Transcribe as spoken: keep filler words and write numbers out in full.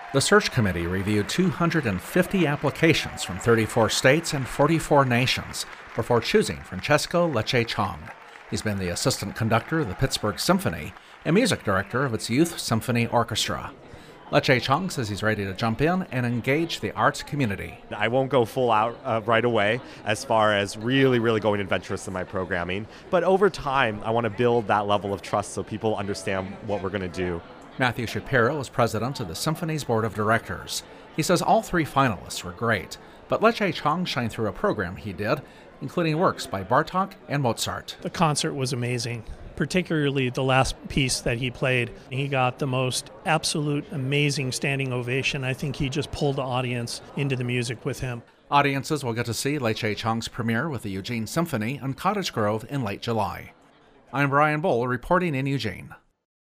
The search committee reviewed two hundred fifty applications from thirty-four states and forty-four nations before choosing Francesco Lecce Chong. He's been the assistant conductor of the Pittsburgh Symphony and music director of its Youth Symphony Orchestra. Lecce Chong says he's ready to jump in and engage the arts community. I won't go full out uh, right away as far as really, really going adventurous in my programming. But over time, I want to build that level of trust so people understand what we're going to do. Matthew Shapiro is president of the Symphony's board of directors. He says all three finalists were great, but Lecce Chong shined through a program he did, including works by Bartók and Mozart. The concert was amazing, particularly the last piece that he played. He got the most absolute amazing standing ovation. I think he just pulled the audience into the music with him. Audiences will get to see Lecce Chong's premiere with the Eugene Symphony in Cottage Grove in late July. I'm Brian Bull reporting in Eugene.